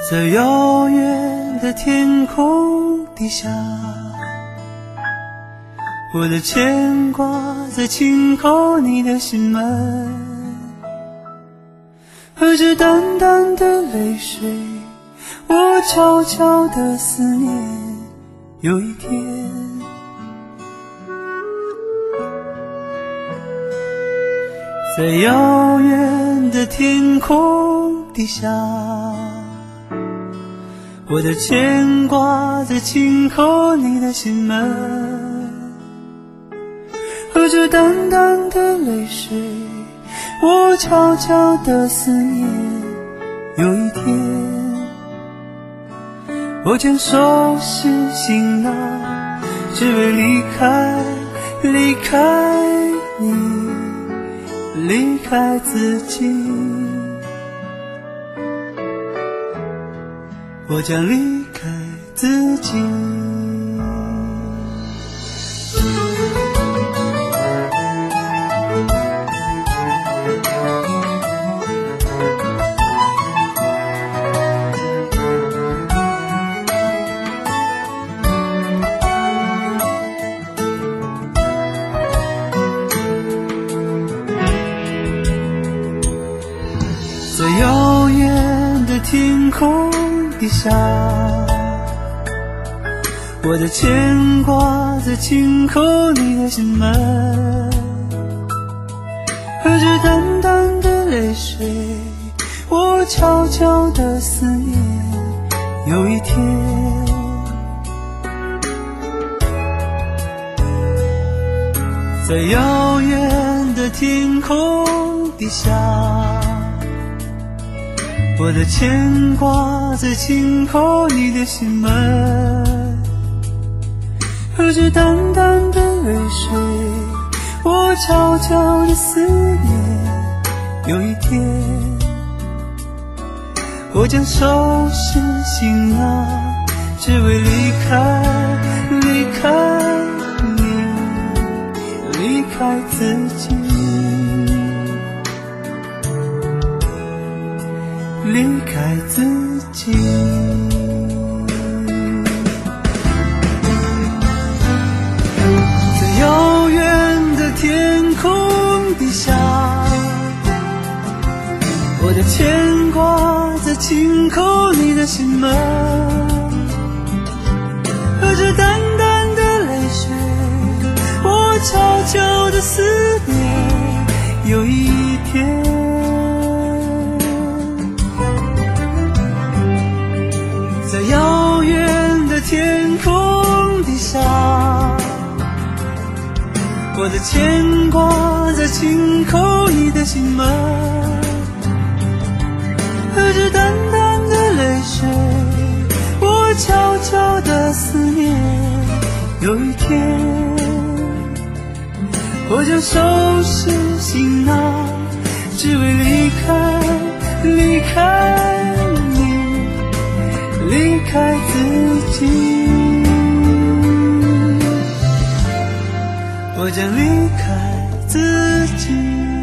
在遥远的天空底下，我的牵挂在轻叩你的心门，和着淡淡的泪水，我悄悄地思念。有一天，在遥远的天空底下，我的牵挂在轻叩你的心门，和着淡淡的泪水，我悄悄地思念。有一天，我将收拾行囊，只为离开你，离开自己。我将离开自己。在遥远的天空底下，我的牵挂在轻叩你的心门，和着淡淡的泪水，我悄悄地思念。有一天，在遥远的天空底下，我的牵挂在轻叩你的心门，和着淡淡的泪水，我悄悄地思念。有一天，我将收拾行囊，只为离开你，离开自己，离开自己。在遥远的天空底下，我的牵挂在轻叩你的心门，和着淡淡的泪水，我悄悄地思念。有一天，在遥远的天空底下，我的牵挂在轻叩你的心门，和着淡淡的泪水，我悄悄地思念。有一天，我将收拾行囊，只为离开你，离开自己。我将离开自己。